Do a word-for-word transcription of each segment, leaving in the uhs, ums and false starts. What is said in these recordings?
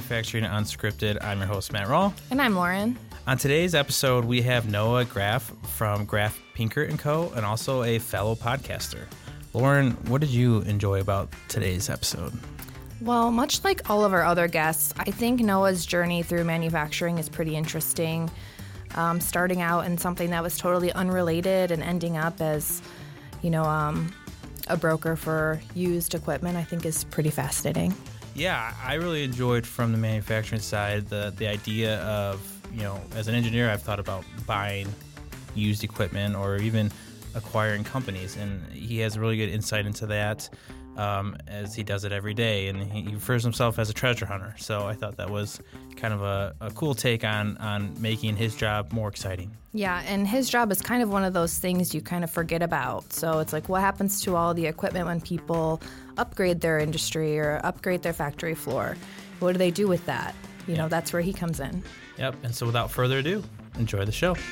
Manufacturing Unscripted. I'm your host, Matt Rawl. And I'm Lauren. On today's episode, we have Noah Graff from Graff Pinkert and Co., and also a fellow podcaster. Lauren, what did you enjoy about today's episode? Well, much like all of our other guests, I think Noah's journey through manufacturing is pretty interesting. Um, starting out in something that was totally unrelated and ending up as, you know, um, a broker for used equipment, I think is pretty fascinating. Yeah, I really enjoyed from the manufacturing side the the idea of, you know, as an engineer, I've thought about buying used equipment or even acquiring companies, and he has really good insight into that um, as he does it every day, and he refers himself as a treasure hunter. So I thought that was kind of a, a cool take on, on making his job more exciting. Yeah, and his job is kind of one of those things you kind of forget about. So it's like, what happens to all the equipment when people upgrade their industry or upgrade their factory floor? What do they do with that? You know, that's where he comes in. Yep, and so without further ado, enjoy the show.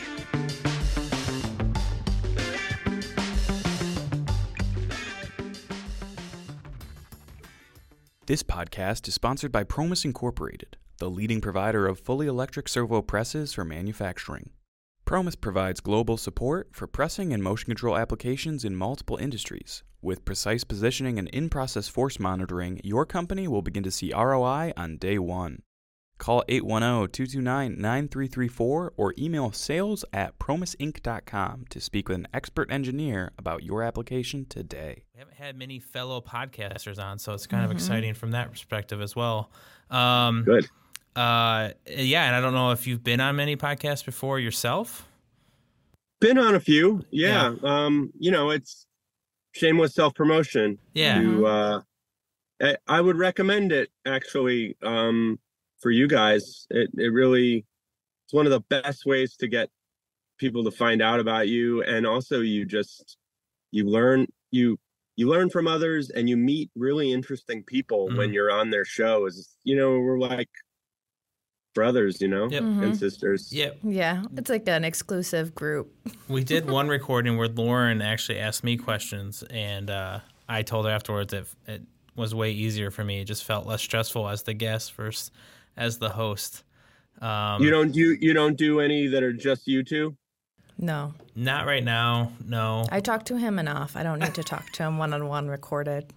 This podcast is sponsored by Promus Incorporated, the leading provider of fully electric servo presses for manufacturing. Promus provides global support for pressing and motion control applications in multiple industries. With precise positioning and in-process force monitoring, your company will begin to see R O I on day one. Call eight one zero, two two nine, nine three three four or email sales at promus inc dot com to speak with an expert engineer about your application today. We haven't had many fellow podcasters on, so it's kind mm-hmm. of exciting from that perspective as well. Um, Good. Uh, yeah, and I don't know if you've been on many podcasts before yourself. Been on a few, yeah. yeah. Um, you know, it's shameless self-promotion. Yeah. To, uh, I, I would recommend it, actually, um, for you guys. It, it really, it's one of the best ways to get people to find out about you. And also you just, you learn, you, you learn from others and you meet really interesting people mm-hmm. when you're on their show. Is, you know, we're like brothers, you know, yep. mm-hmm. and sisters. Yep. Yeah. It's like an exclusive group. We did one recording where Lauren actually asked me questions, and uh, I told her afterwards that it was way easier for me. It just felt less stressful as the guest versus as the host. Um, you don't do you don't do any that are just you two? No. Not right now, no. I talk to him enough. I don't need to talk to him one-on-one recorded.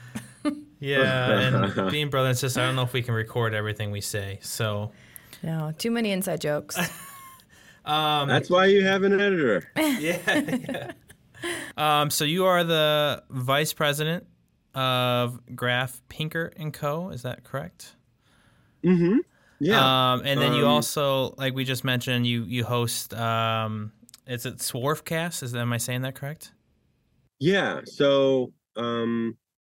Yeah, and being brother and sister, I don't know if we can record everything we say, so. No, too many inside jokes. um, That's why you have an editor. Yeah, yeah. Um, so you are the vice president of Graff Pinkert and Co., is that correct? Mm-hmm. Yeah. Um, and then you um, also, like we just mentioned, you you host, um, is it Swarfcast? Is that, am I saying that correct? Yeah. So um,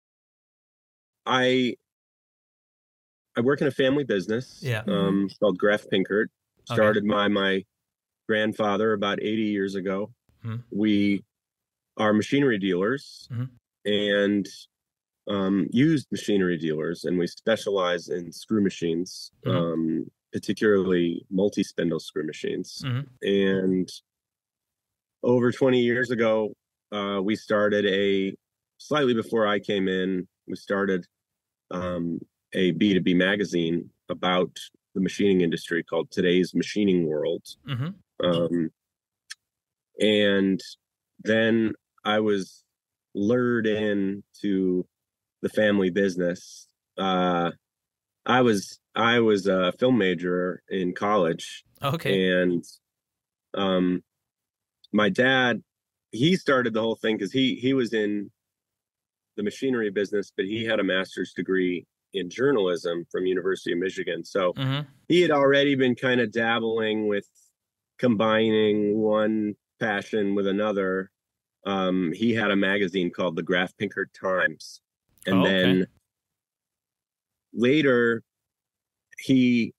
I I work in a family business. Yeah. Um, called Graff Pinkert. Started Okay. by my grandfather about eighty years ago. Mm-hmm. We are machinery dealers mm-hmm. and um, used machinery dealers, and we specialize in screw machines, mm-hmm. um, particularly multi-spindle screw machines. Mm-hmm. And over twenty years ago, uh, we started a, slightly before I came in, we started um, a B two B magazine about the machining industry called Today's Machining World. Mm-hmm. Um, and then I was lured into the family business. Uh, I was I was a film major in college. Okay. And um, my dad, he started the whole thing because he he was in the machinery business, but he had a master's degree in journalism from University of Michigan. So mm-hmm. he had already been kind of dabbling with combining one passion with another. Um, he had a magazine called the Graff Pinkert Times. And oh, okay. then later he,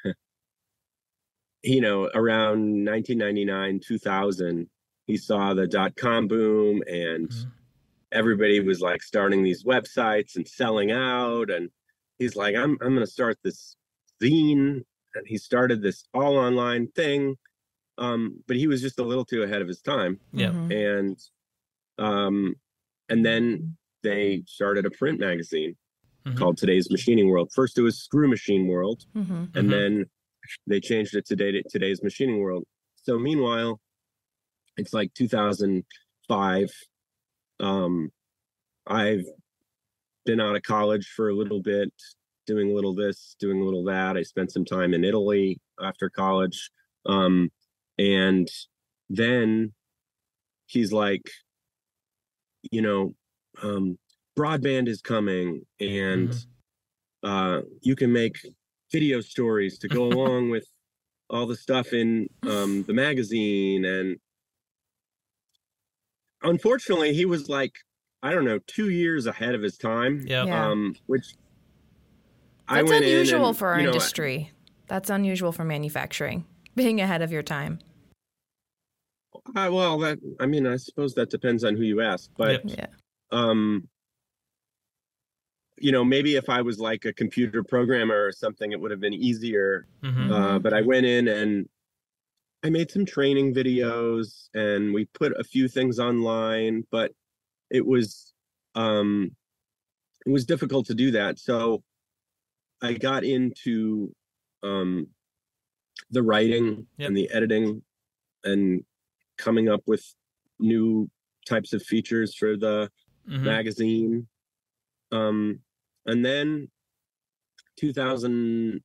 you know, around nineteen ninety-nine, two thousand, he saw the dot-com boom and mm-hmm. everybody was like starting these websites and selling out. And he's like, I'm, I'm going to start this zine. And he started this all online thing. Um, but he was just a little too ahead of his time. Yeah. Mm-hmm. And, um, and then they started a print magazine. Mhm. called Today's Machining World. First, it was Screw Machine World, Mm-hmm. and Mhm. then they changed it to Today- Today's Machining World. So meanwhile, it's like two thousand five. Um, I've been out of college for a little bit, doing a little this, doing a little that. I spent some time in Italy after college. Um, and then he's like, you know, um, broadband is coming, and Mhm. uh, you can make video stories to go along with all the stuff in um, the magazine. And unfortunately, he was like, I don't know, two years ahead of his time. Yep. Yeah. Um, which I That's went in unusual and, for our you know, industry. That's unusual for manufacturing, being ahead of your time. I, well, that I mean, I suppose that depends on who you ask, but Yep. Yeah. um, you know, maybe if I was like a computer programmer or something, it would have been easier. Mhm. Uh, but I went in and I made some training videos, and we put a few things online, but it was um, it was difficult to do that. So I got into um, the writing Yep. and the editing and coming up with new types of features for the Mhm. magazine. Um, and then two thousand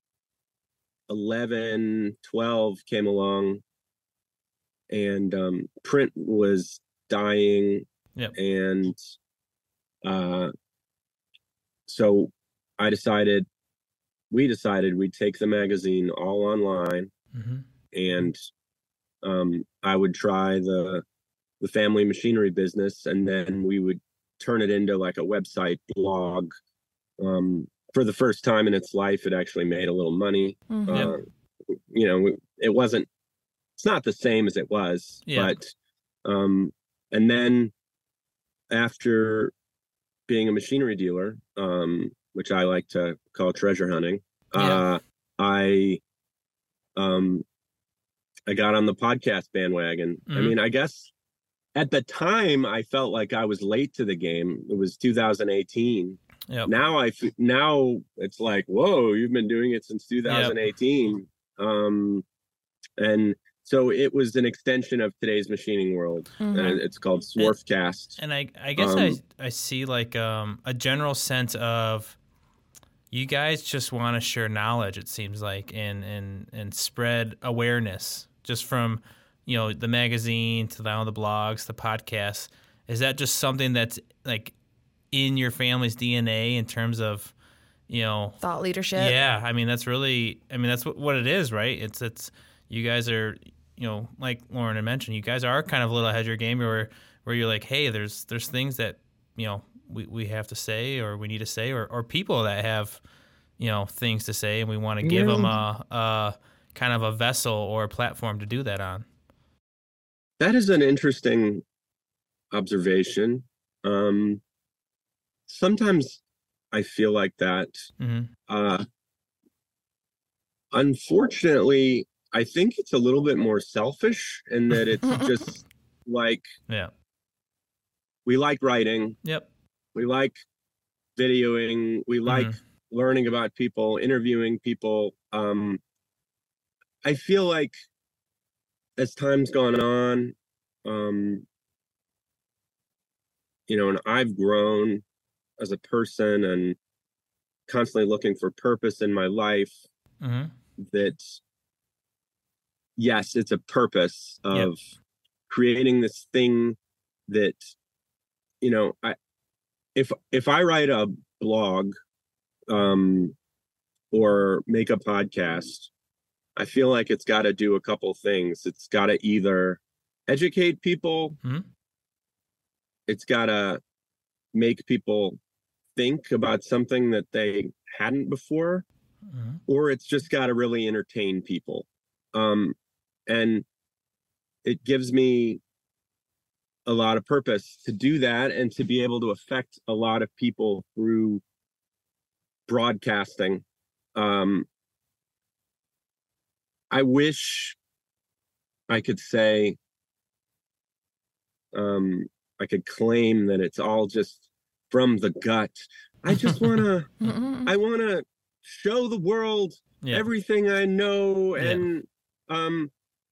eleven, twelve came along, and um, print was dying. Yep. And uh, so I decided, we decided we'd take the magazine all online, Mhm. and um, I would try the the family machinery business, and then we would turn it into like a website blog. Um, for the first time in its life, it actually made a little money. Mhm. Uh, you know, it wasn't, it's not the same as it was, Yeah. but, um, and then after being a machinery dealer, um, which I like to call treasure hunting, Yeah. uh, I, um, I got on the podcast bandwagon. I Mhm. mean, I guess at the time I felt like I was late to the game. It was two thousand eighteen. Yep. Now I f- now it's like, whoa, you've been doing it since two thousand eighteen. Um, and so it was an extension of Today's Machining World, Mhm. and it- it's called Swarfcast. And I, I guess Um, I, I see like um, a general sense of you guys just want to share knowledge. It seems like and and and spread awareness just from you know the magazine to now the blogs, the podcasts. Is that just something that's like in your family's D N A in terms of you know? Thought leadership. Yeah, I mean that's really, I mean that's what, what it is, right? It's it's you guys are, you know, like Lauren had mentioned, you guys are kind of a little ahead of your game where where you're like, hey, there's there's things that you know we, we have to say or we need to say or, or people that have you know things to say and we want to give Yeah. them a, a kind of a vessel or a platform to do that on. That is an interesting observation. Um, sometimes I feel like that. Mm-hmm. Uh, unfortunately, I think it's a little bit more selfish in that it's just like Yeah. we like writing, Yep. we like videoing, we like Mhm. learning about people, interviewing people. Um, I feel like as time's gone on, um, you know, and I've grown as a person and constantly looking for purpose in my life, Mm-hmm. that yes, it's a purpose of Yep. creating this thing that, you know, I, if, if I write a blog, um, or make a podcast, I feel like it's got to do a couple things. It's got to either educate people, Mhm. it's got to make people think about something that they hadn't before, Mm-hmm. or it's just got to really entertain people. Um, and it gives me a lot of purpose to do that and to be able to affect a lot of people through broadcasting. Um, I wish I could say, um, I could claim that it's all just from the gut. I just want to, I want to show the world Yeah. everything I know. Yeah. And, um,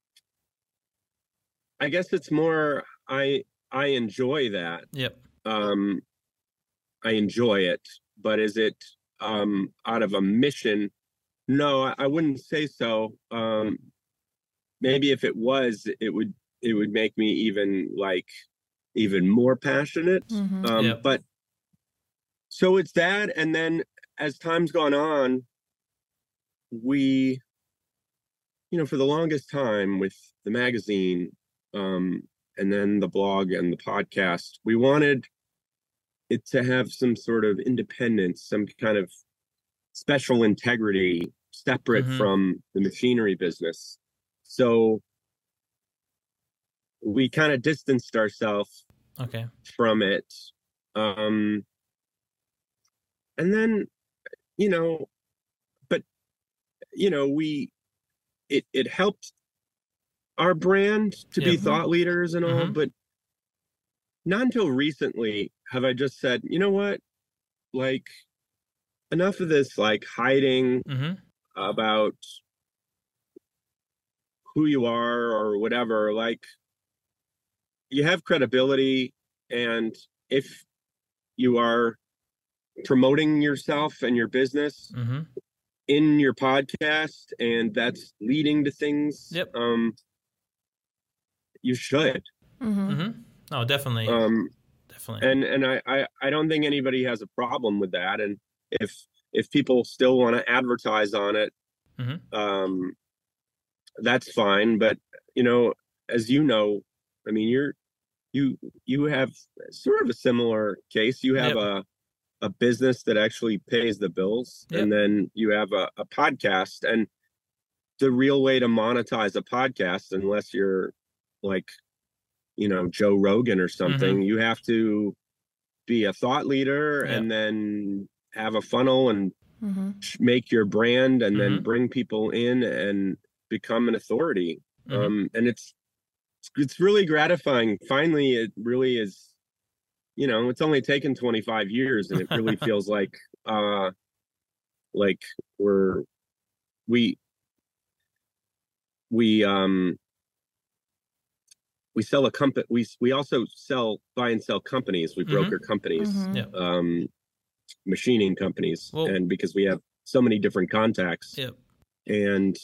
I guess it's more, I, I enjoy that. Yep. Um, I enjoy it, but is it, um, out of a mission? No, I, I wouldn't say so. Um, maybe if it was, it would, it would make me even like, even more passionate. Mhm. Um, Yep. but so it's that. And then as time's gone on, we, you know, for the longest time with the magazine, um, and then the blog and the podcast, we wanted it to have some sort of independence, some kind of special integrity separate Mhm. from the machinery business. So we kind of distanced ourselves Okay. from it. Um, and then, you know, but, you know, we, it, it helped our brand to be Yep. thought leaders and all, Mhm. but not until recently have I just said, you know what, like enough of this, like hiding Mm-hmm. about who you are or whatever. Like you have credibility, and if you are promoting yourself and your business Mm-hmm. in your podcast and that's leading to things, Yep. um you should. Mhm. Mm-hmm. Oh, definitely. Um definitely. and and I, I I don't think anybody has a problem with that. And if if people still want to advertise on it, Mm-hmm. um that's fine. But you know, as you know, I mean, you're you you have sort of a similar case. You have Yep. a a business that actually pays the bills, Yep. and then you have a, a podcast. And the real way to monetize a podcast, unless you're like, you know, Joe Rogan or something, Mm-hmm. you have to be a thought leader, Yep. and then have a funnel and Mhm. make your brand, and then Mhm. bring people in and become an authority. Mhm. Um, and it's it's really gratifying. Finally, it really is. You know, it's only taken twenty-five years, and it really feels like uh, like we're we we um we sell a company. We we also sell buy and sell companies. We Mhm. broker companies, Mhm. Yep. um, machining companies, Well- and because we have so many different contacts. Yep. And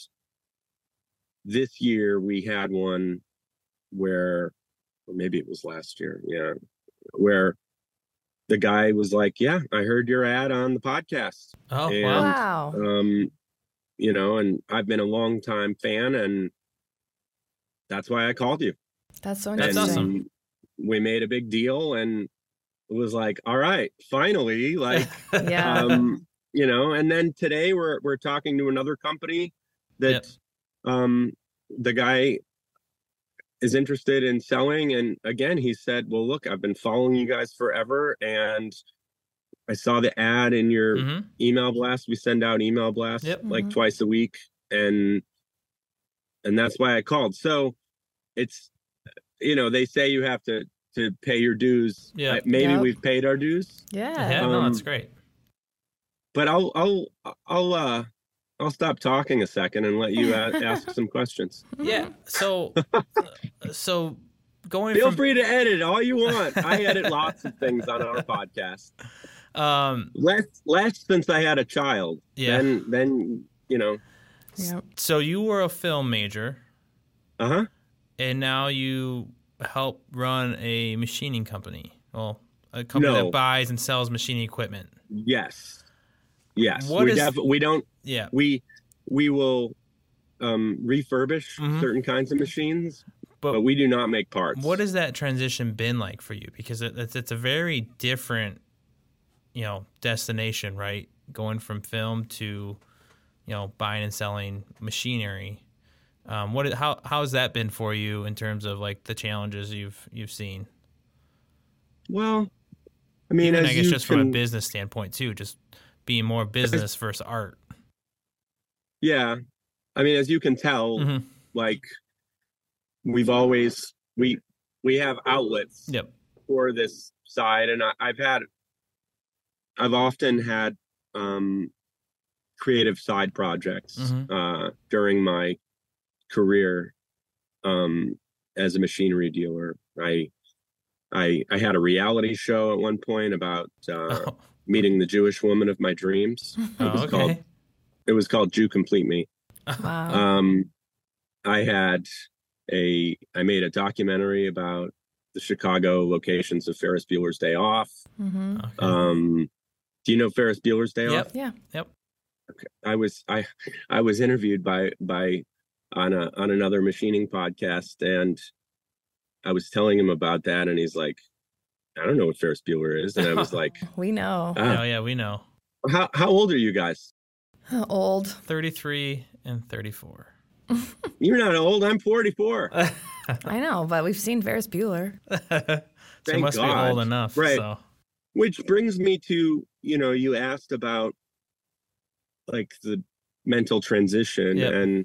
this year we had one where, or maybe it was last year, yeah, where the guy was like, "Yeah, I heard your ad on the podcast." Oh, And, wow. Wow. Um, you know, and I've been a long time fan, and that's why I called you. That's so That's interesting. awesome. We made a big deal, and it was like, all right, finally, like, Yeah. um, you know. And then today we're we're talking to another company that, Yep. um, the guy is interested in selling, and again, he said, "Well, look, I've been following you guys forever, and I saw the ad in your Mm-hmm. email blast. We send out email blasts Yep. like Mhm. twice a week, and and that's why I called." So it's, you know, they say you have to to pay your dues. Yeah. I- maybe Yep. we've paid our dues, Yeah. Yeah, no, that's Um, great. but I'll I'll I'll uh I'll stop talking a second and let you a- ask some questions. Yeah. So, so going Feel from free to edit all you want. I edit lots of things on our podcast. um, Less less since I had a child. Yeah. Then then you know. Yep. so you were a film major, Uh huh. and now you help run a machining company. Well, a company No. that buys and sells machining equipment. Yes. Yes. What we is- def- we don't Yeah. we we will um refurbish Mhm. certain kinds of machines, But but we do not make parts. what has that transition been like for you? Because it, it's it's a very different, you know, destination, right? Going from film to, you know, buying and selling machinery. Um, what how how has that been for you in terms of like the challenges you've you've seen? Well, I mean, Even as I guess you just from a can- business standpoint too, just being more business versus art. Yeah. I mean, as you can tell, Mhm. like we've always we we have outlets Yep. for this side, and I, I've had I've often had um, creative side projects Mhm. uh, during my career um, as a machinery dealer. I I I had a reality show at one point about uh, Oh, meeting the Jewish woman of my dreams. It oh, was called okay. it was called Jew Complete Me. Wow. Um, I had a I made a documentary about the Chicago locations of Ferris Bueller's Day Off. hmm Okay. Um, do you know Ferris Bueller's Day Yep. Off? Yeah. Yep. I was I I was interviewed by by on a on another machining podcast, and I was telling him about that, and he's like, I don't know what Ferris Bueller is, and I was like, We know. Oh, ah, yeah, we know. how how old are you guys? Old. thirty-three and thirty-four. You're not old. I'm forty-four. I know, but we've seen Ferris Bueller. So it Thank must be God. old enough. Right. So. Which brings me to, you know, you asked about like the mental transition, Yep. and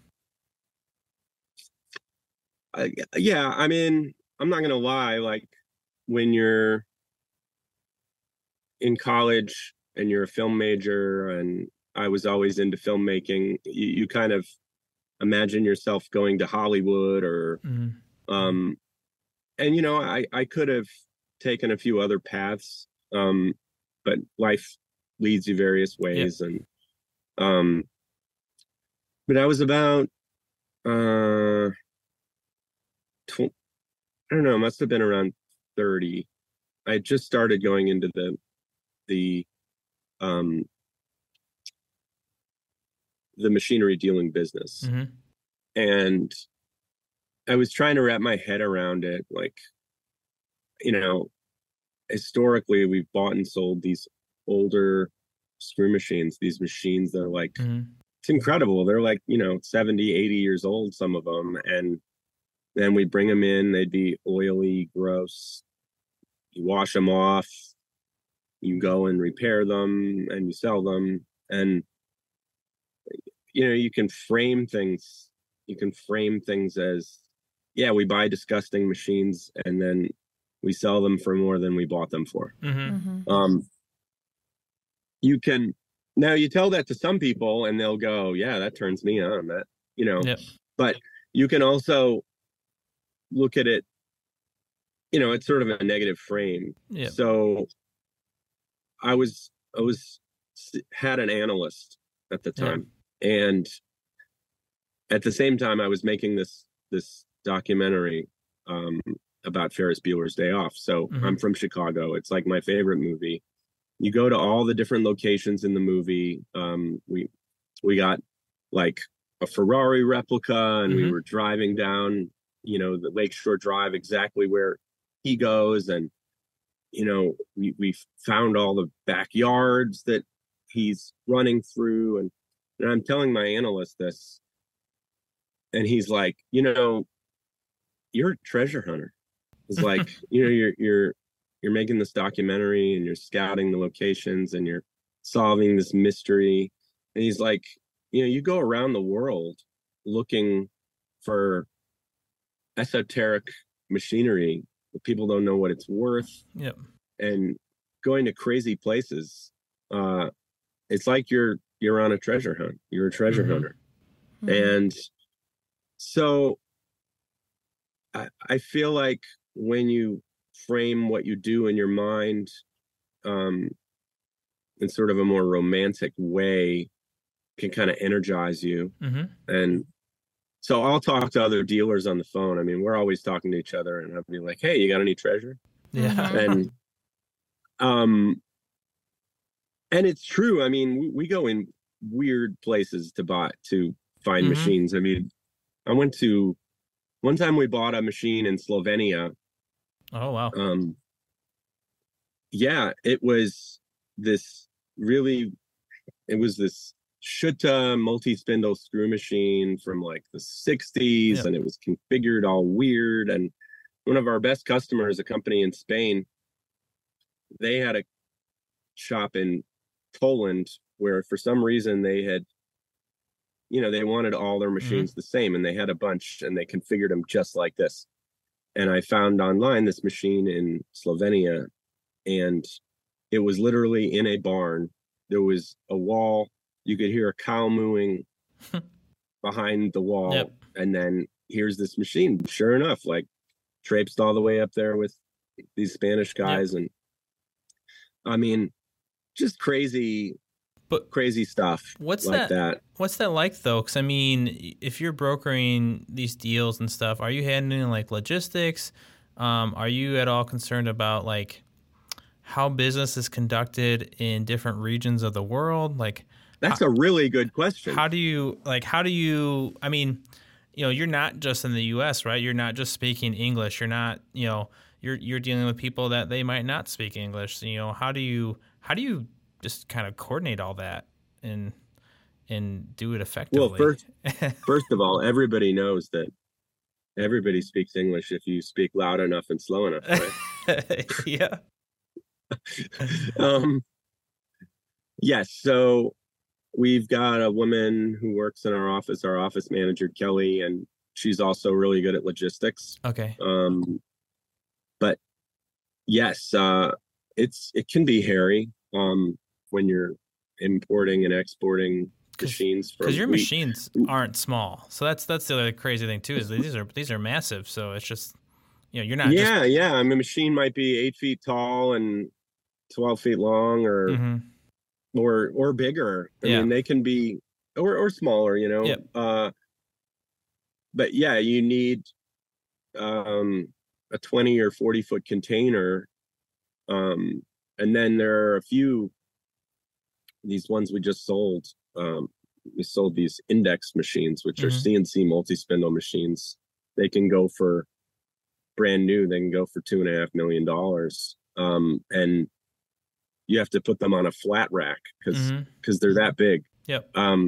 I, yeah, I mean, I'm not gonna lie, like when you're in college and you're a film major, and I was always into filmmaking, you, you kind of imagine yourself going to Hollywood or Mhm. um and you know, I I could have taken a few other paths, um but life leads you various ways. And um but I was about uh tw- I don't know, it must have been around thirty. I had just started going into the the um the machinery dealing business, Mhm. and I was trying to wrap my head around it. Like, you know, historically we've bought and sold these older screw machines, these machines that are like, Mhm. it's incredible. They're like, you know, seventy, eighty years old, some of them. And then we bring them in, they'd be oily, gross. You wash them off, you go and repair them, and you sell them. And, you know, you can frame things, you can frame things as, yeah, we buy disgusting machines and then we sell them for more than we bought them for. Mhm. hmm Um, you can, now you tell that to some people and they'll go, yeah, that turns me on, that, you know, Yep. but you can also look at it, you know, it's sort of a negative frame. Yep. So I was, I was, had an analyst at the Yeah. time. And at the same time, I was making this, this documentary um, about Ferris Bueller's Day Off. So Mhm. I'm from Chicago. It's like my favorite movie. You go to all the different locations in the movie. Um, we, we got like a Ferrari replica, and we Mhm. were driving down, you know, the Lakeshore Drive, exactly where he goes. And, you know, we, we found all the backyards that he's running through. And, and I'm telling my analyst this, and he's like, you know, you're a treasure hunter. It's like, you know, you're, you're, you're making this documentary and you're scouting the locations and you're solving this mystery. And he's like, you know, you go around the world looking for esoteric machinery that people don't know what it's worth, Yep. and going to crazy places. Uh, it's like you're you're on a treasure hunt. You're a treasure Mhm. hunter. And so I, I feel like when you frame what you do in your mind um, in sort of a more romantic way, can kind of energize you. Mhm. And so I'll talk to other dealers on the phone. I mean, we're always talking to each other, and I'll be like, hey, you got any treasure? Yeah. Mhm. And um and it's true. I mean, we, we go in weird places to buy to find Mhm. machines. I mean, I went to one time we bought a machine in Slovenia. Oh wow. Um yeah, it was this really it was this Schutte multi-spindle screw machine from like the sixties. Yep. And it was configured all weird. And one of our best customers, a company in Spain, they had a shop in Poland where for some reason they had, you know, they wanted all their machines Mm-hmm. the same, and they had a bunch and they configured them just like this. And I found online this machine in Slovenia, and it was literally in a barn. There was a wall. You could hear a cow mooing behind the wall. Yep. And then here's this machine. Sure enough, like traipsed all the way up there with these Spanish guys. Yep. And I mean, just crazy, but crazy stuff. What's like that, that? What's that like though? Because I mean, if you're brokering these deals and stuff, are you handling like logistics? Um, are you at all concerned about like how business is conducted in different regions of the world? Like, that's how, a really good question. How do you like? How do you? I mean, you know, you're not just in the U S, right? You're not just speaking English. You're not, you know, you're you're dealing with people that they might not speak English. You know, how do you how do you just kind of coordinate all that and and do it effectively? Well, first, first of all, everybody knows that everybody speaks English if you speak loud enough and slow enough, right? Yeah. um. Yes. So we've got a woman who works in our office, our office manager, Kelly, and she's also really good at logistics. Okay. Um, but yes, uh, it's it can be hairy um, when you're importing and exporting machines. Because your we, machines aren't small, so that's that's the other crazy thing too. Is these are these are massive, so it's just you know you're not. Yeah, just... yeah. I mean, a machine might be eight feet tall and twelve feet long, or. Mm-hmm. Or or bigger. I yeah. mean, they can be or or smaller, you know. Yep. Uh, but yeah, you need um, a twenty or forty foot container, um, and then there are a few. These ones we just sold. Um, we sold these index machines, which mm-hmm. are C N C multi-spindle machines. They can go for brand new. They can go for two and a half million dollars, um, and you have to put them on a flat rack because because mm-hmm. they're that big. Yep. Um,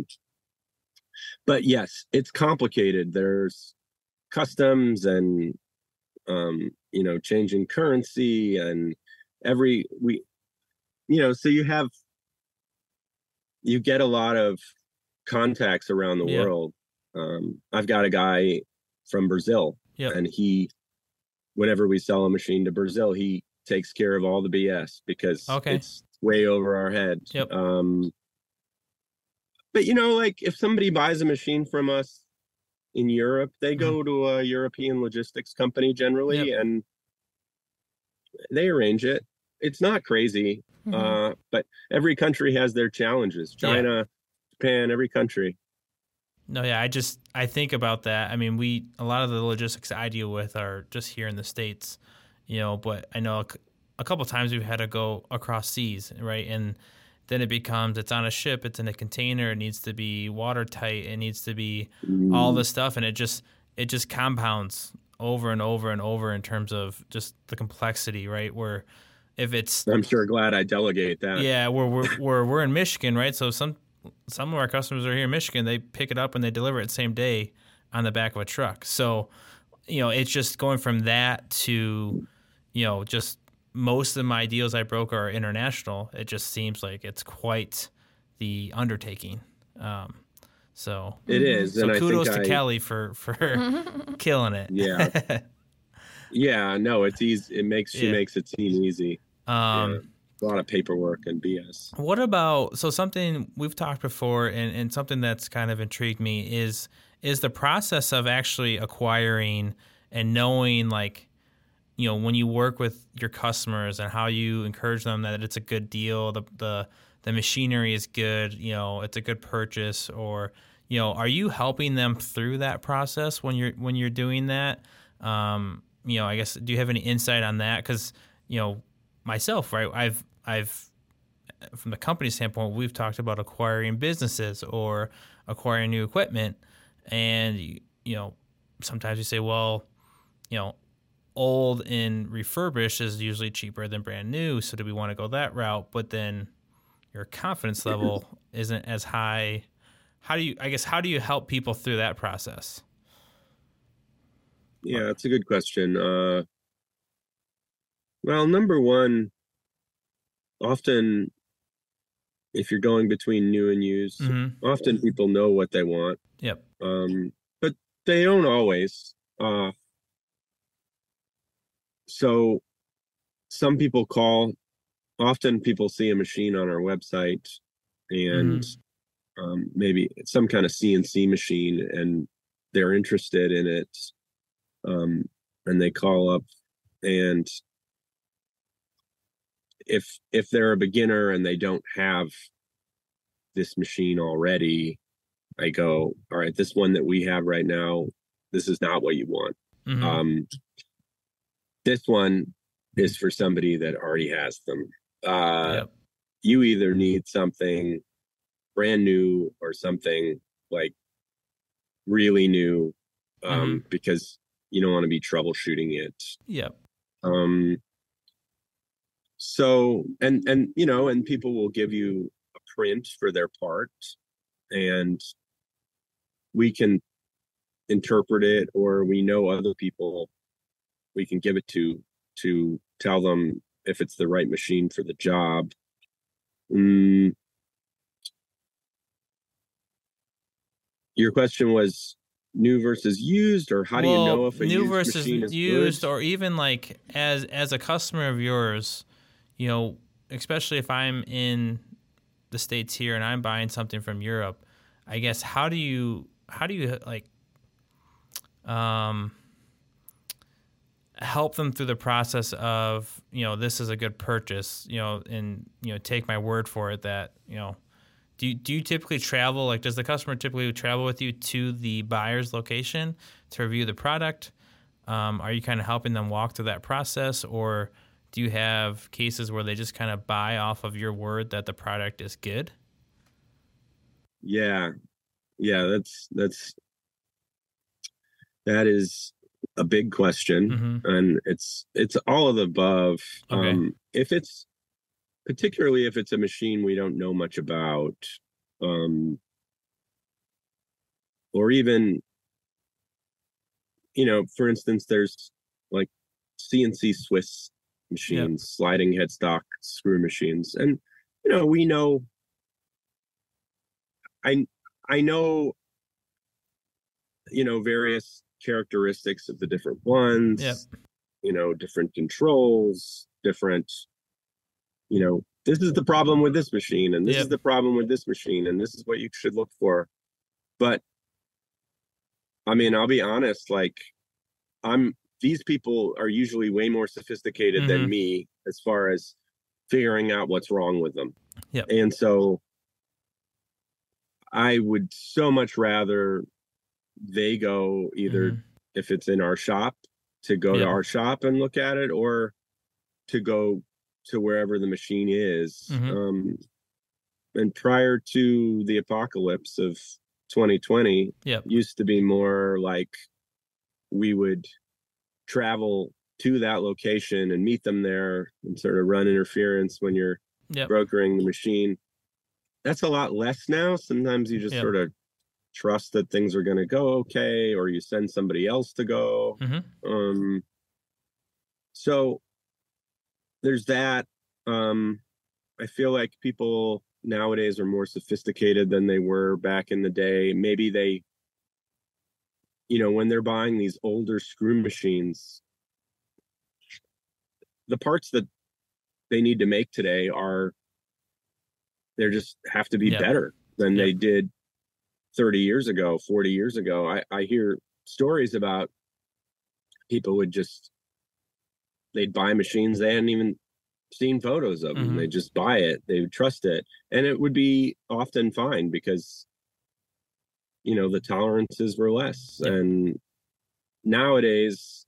but yes, it's complicated. There's customs and um, you know, changing currency and every we, you know, so you have you get a lot of contacts around the yep. world. Um, I've got a guy from Brazil, yep. and he, whenever we sell a machine to Brazil, he takes care of all the B S because okay. it's way over our head. Yep. Um, but you know, like if somebody buys a machine from us in Europe, they mm-hmm. go to a European logistics company generally, yep. and they arrange it. It's not crazy, mm-hmm. uh, but every country has their challenges. China, yeah. Japan, every country. No, yeah, I just I think about that. I mean, we a lot of the logistics I deal with are just here in the States. You know, but I know a, a couple of times we've had to go across seas, right? And then it becomes it's on a ship, it's in a container, it needs to be watertight, it needs to be mm. all this stuff, and it just it just compounds over and over and over in terms of just the complexity, right? Where if it's I'm sure glad I delegate that. Yeah, we're we're we're, we're in Michigan, right? So some some of our customers are here in Michigan, they pick it up and they deliver it the same day on the back of a truck. So, you know, it's just going from that to you know, just most of my deals I broker are international. It just seems like it's quite the undertaking. Um, so it is. So and kudos I think to I, Kelly for, for killing it. Yeah. Yeah. No, it's easy. It makes she yeah. makes it seem easy. Um, yeah. A lot of paperwork and B S. What about so something we've talked before, and, and something that's kind of intrigued me is is the process of actually acquiring and knowing like. You know, when you work with your customers and how you encourage them that it's a good deal, the the the machinery is good, you know, it's a good purchase, or you know, are you helping them through that process when you're when you're doing that? Um, you know, I guess do you have any insight on that? Because you know, myself, right? I've I've from the company standpoint, we've talked about acquiring businesses or acquiring new equipment, and you know, sometimes you say, well, you know. Old and refurbished is usually cheaper than brand new, so do we want to go that route? But then your confidence level isn't as high. How do you, I guess, how do you help people through that process? Yeah, that's a good question. Uh, well, number one, often if you're going between new and used, mm-hmm. often people know what they want. Yep. Um, but they don't always. Uh, So some people call often people see a machine on our website and Mm-hmm. um, maybe it's some kind of C N C machine, and they're interested in it. Um, and they call up, and if if they're a beginner and they don't have this machine already, I go, all right, this one that we have right now, this is not what you want. Mm-hmm. Um, this one is for somebody that already has them. Uh, Yep. You either need something brand new or something like really new, um, Mm-hmm. because you don't want to be troubleshooting it. Yep. Um, so, and, and, you know, and people will give you a print for their part, and we can interpret it, or we know other people we can give it to, to tell them if it's the right machine for the job. Mm. Your question was new versus used, or how do you know if a new used versus machine is used, good? or even like as as a customer of yours, you know, especially if I'm in the States here and I'm buying something from Europe, I guess how do you how do you like um help them through the process of, you know, this is a good purchase, you know, and, you know, take my word for it that, you know, do you, do you typically travel, like does the customer typically travel with you to the buyer's location to review the product? Um, are you kind of helping them walk through that process, or do you have cases where they just kind of buy off of your word that the product is good? Yeah. Yeah, that's that's that is a big question. Mm-hmm. And it's it's all of the above. Okay. Um, if it's particularly if it's a machine we don't know much about, um, or even, you know, for instance, there's like C N C Swiss machines, Yep. sliding headstock screw machines, and you know, we know. I I know, you know, various characteristics of the different ones. Yep. You know, different controls, different. You know, this is the problem with this machine, and this Yep. is the problem with this machine, and this is what you should look for. But I mean, I'll be honest, like I'm these people are usually way more sophisticated Mm-hmm. than me as far as figuring out what's wrong with them. Yep. And so I would so much rather they go either, Mm-hmm. if it's in our shop, to go Yep. to our shop and look at it, or to go to wherever the machine is. Mm-hmm. Um, and prior to the apocalypse of twenty twenty, Yep. used to be more like we would travel to that location and meet them there and sort of run interference when you're Yep. brokering the machine. That's a lot less now. Sometimes you just Yep. sort of trust that things are going to go okay, or you send somebody else to go. Mm-hmm. Um, so there's that. Um, I feel like people nowadays are more sophisticated than they were back in the day. Maybe they, you know, when they're buying these older screw machines, the parts that they need to make today are, they're just have to be Yep. better than Yep. they did thirty years ago, forty years ago. I, I hear stories about people would just, they'd buy machines they hadn't even seen photos of them. Mm-hmm. They just buy it, they would trust it, and it would be often fine because, you know, the tolerances were less. Yep. And nowadays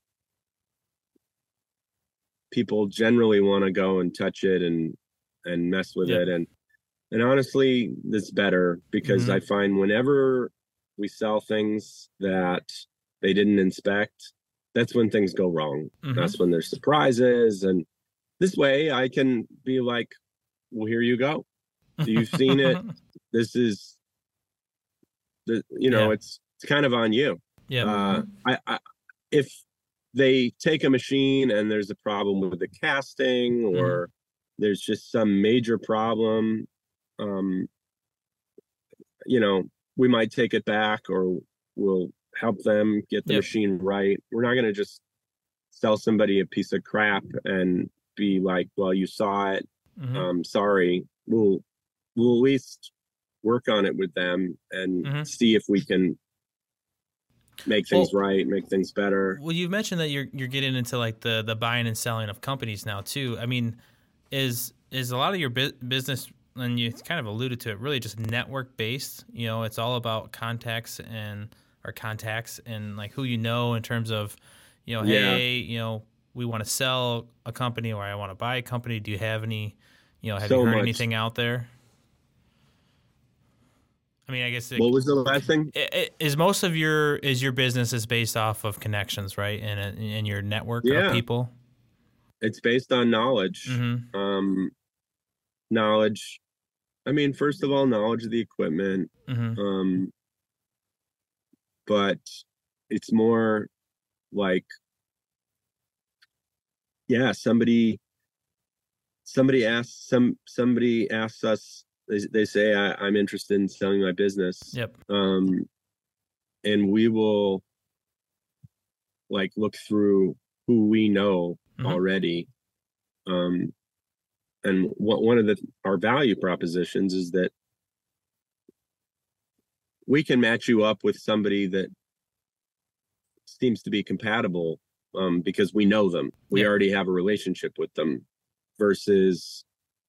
people generally want to go and touch it and and mess with Yep. it, and and honestly that's better, because Mm-hmm. I find whenever we sell things that they didn't inspect, that's when things go wrong. Mm-hmm. That's when there's surprises, and this way I can be like, well, here you go, you've seen it, this is the, you know, Yeah. it's it's kind of on you. Yep. uh I, I if they take a machine and there's a problem with the casting, or Mm-hmm. there's just some major problem, um you know, we might take it back, or we'll help them get the Yep. machine right. We're not going to just sell somebody a piece of crap and be like, well, you saw it, Mm-hmm. um, sorry, we'll we'll at least work on it with them and Mm-hmm. see if we can make things Well, right, make things better. Well, you mentioned that you're you're getting into like the the buying and selling of companies now too. I mean, is is a lot of your bu- business, and you kind of alluded to it, really just network based? You know, it's all about contacts and or contacts and like who you know in terms of, you know, Yeah. hey, you know, we want to sell a company or I want to buy a company. Do you have any, you know, have So you heard much. anything out there? I mean, I guess it, What was the last thing? it, it, is most of your is your business is based off of connections, right? And and your network Yeah. of people. It's based on knowledge. Mm-hmm. Um, knowledge. I mean, first of all, knowledge of the equipment. Mm-hmm. Um, but it's more like, yeah, somebody, somebody asks some, somebody asks us, they, they say, I, I'm interested in selling my business. Yep. Um, and we will like look through who we know Mhm. already. Um, and what, one of the, our value propositions is that we can match you up with somebody that seems to be compatible, um, because we know them. We Yeah. already have a relationship with them, versus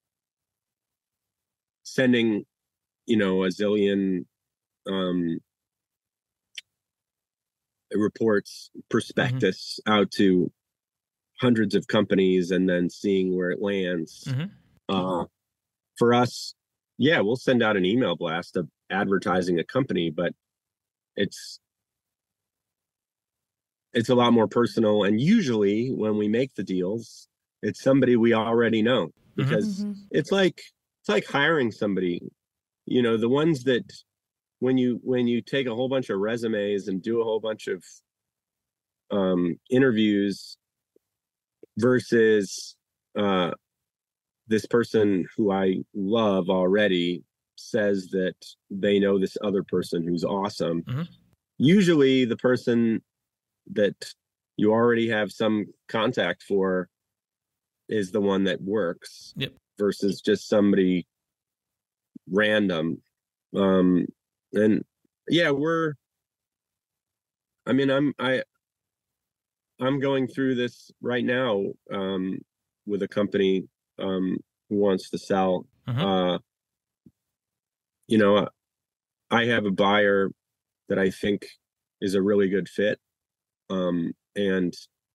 sending, you know, a zillion um, reports, prospectus out to hundreds of companies and then seeing where it lands. Mhm. Uh, for us, yeah, we'll send out an email blast of advertising a company, but it's it's a lot more personal. And usually when we make the deals, it's somebody we already know, because Mhm. it's like it's like hiring somebody. You know, the ones that when you when you take a whole bunch of resumes and do a whole bunch of um, interviews versus uh, this person who I love already says that they know this other person who's awesome. Mhm. Usually the person that you already have some contact for is the one that works. Yep. Versus just somebody random. Um, and yeah, we're, I mean, I'm, I, I'm going through this right now, um, with a company, um, who wants to sell. Mhm. Uh, you know, I have a buyer that I think is a really good fit. Um, and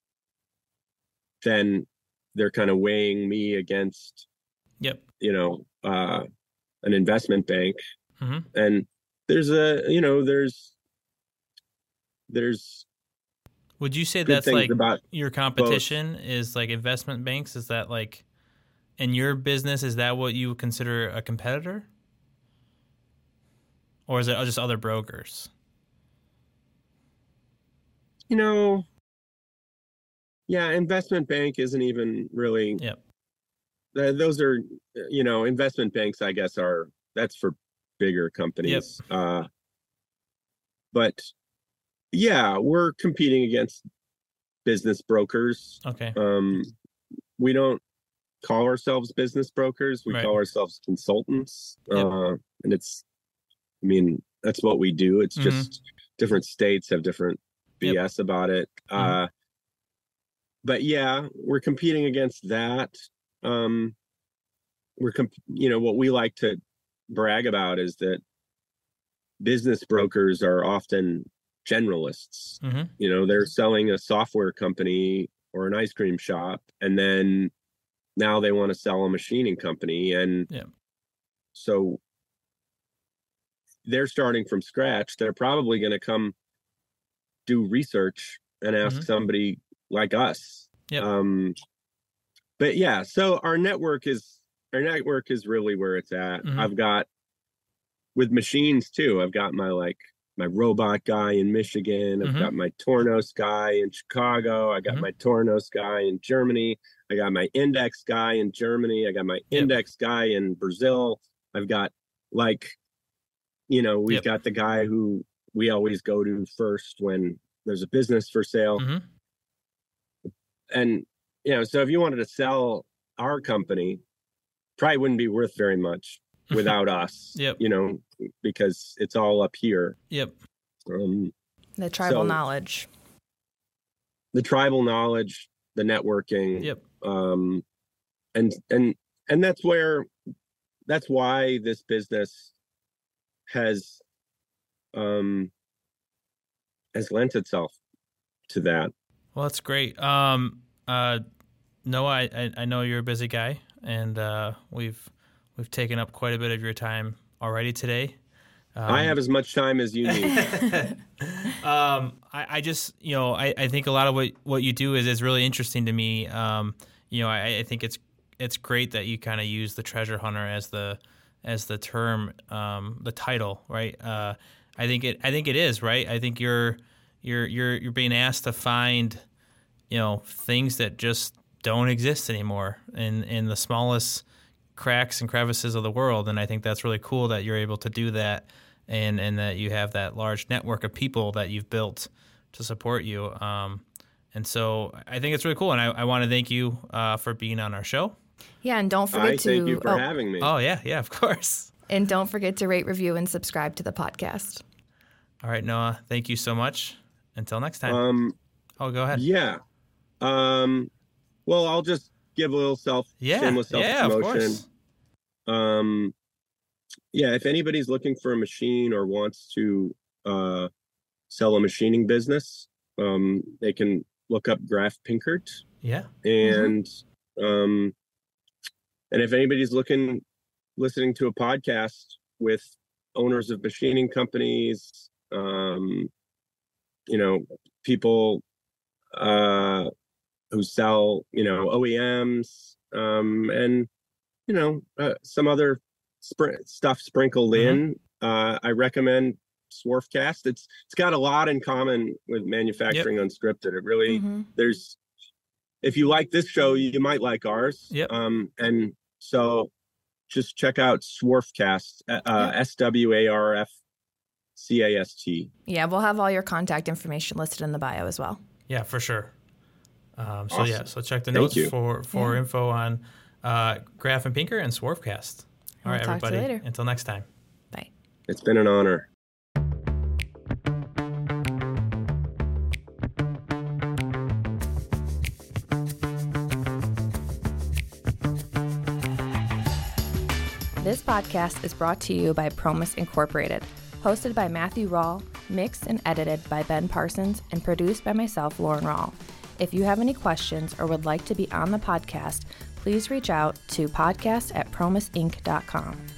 then they're kind of weighing me against, Yep. you know, uh, an investment bank. Mhm. And there's a, you know, there's, there's Would you say good that's things like about your competition is like investment banks? Is that like in your business? Is that what you would consider a competitor, or is it just other brokers? you know, yeah, investment bank isn't even really, Yep. uh, those are, you know, investment banks, I guess, are, that's for bigger companies. Uh, but yeah, we're competing against business brokers. Okay. Um, we don't call ourselves business brokers. We Right. call ourselves consultants. Yep. Uh, and it's, I mean, that's what we do. It's Mhm. just different states have different B S Yep. about it. Mhm. Uh, but yeah, we're competing against that. Um, we're, comp- you know, what we like to brag about is that business brokers are often generalists. Mhm. You know, they're selling a software company or an ice cream shop, and then now they want to sell a machining company. And Yeah. so they're starting from scratch. They're probably going to come do research and ask Mhm. somebody like us. Yep. Um, but yeah, so our network is our network is really where it's at. Mhm. I've got with machines too. I've got my like my robot guy in Michigan. I've Mhm. got my Tornos guy in Chicago. I got Mhm. my Tornos guy in Germany. I got my Index guy in Germany. I got my Yep. Index guy in Brazil. I've got like, you know, we've Yep. got the guy who we always go to first when there's a business for sale. Mhm. And, you know, so if you wanted to sell our company, probably wouldn't be worth very much without us. Yep. You know, because it's all up here. Yep. Um, The tribal so- knowledge. the tribal knowledge, the networking. Yep. Um, and and and that's where, that's why this business has um has lent itself to that. Well, that's great. Um, uh, Noah, I, I, I know you're a busy guy, and uh, we've we've taken up quite a bit of your time already today. Um, I have as much time as you need. um, I, I just, you know, I, I think a lot of what, what you do is, is really interesting to me. Um, you know, I, I think it's it's great that you kind of use the treasure hunter as the as the term, um, the title, right? Uh, I think it I think it is, right? I think you're you're you're you're being asked to find, you know, things that just don't exist anymore in in the smallest cracks and crevices of the world, and I think that's really cool that you're able to do that. And, and that you have that large network of people that you've built to support you. Um, and so I think it's really cool. And I, I want to thank you uh, for being on our show. Yeah, and don't forget I to thank you for oh, having me. Oh, yeah, yeah, of course. and don't forget to rate, review, and subscribe to the podcast. All right, Noah, thank you so much. Until next time. Um, oh, go ahead. yeah. Um, well, I'll just give a little self, Yeah, shameless yeah, of self-promotion. course. Um, yeah, if anybody's looking for a machine or wants to uh, sell a machining business, um, they can look up Graf Pinkert. Yeah. And um, and if anybody's looking, listening to a podcast with owners of machining companies, um, you know, people uh, who sell, you know, O E Ms, um, and you know, uh, some other Spr- stuff sprinkled Mhm. in. Uh, I recommend Swarfcast. It's it's got a lot in common with Manufacturing Unscripted. It really Mhm. there's if you like this show, you might like ours. Yep. Um, and so just check out Swarfcast. Uh, S W A R F C A S T. Yeah, we'll have all your contact information listed in the bio as well. Yeah, for sure. Um, so, Awesome. yeah, so check the Thank notes you. for, for Yeah. info on uh, Graf and Pinker and Swarfcast. All We'll right, talk to you everybody. later. Until next time. Bye. It's been an honor. This podcast is brought to you by Promise Incorporated, hosted by Matthew Rawl, mixed and edited by Ben Parsons, and produced by myself, Lauren Rawl. If you have any questions or would like to be on the podcast, please reach out to podcast at promise inc dot com.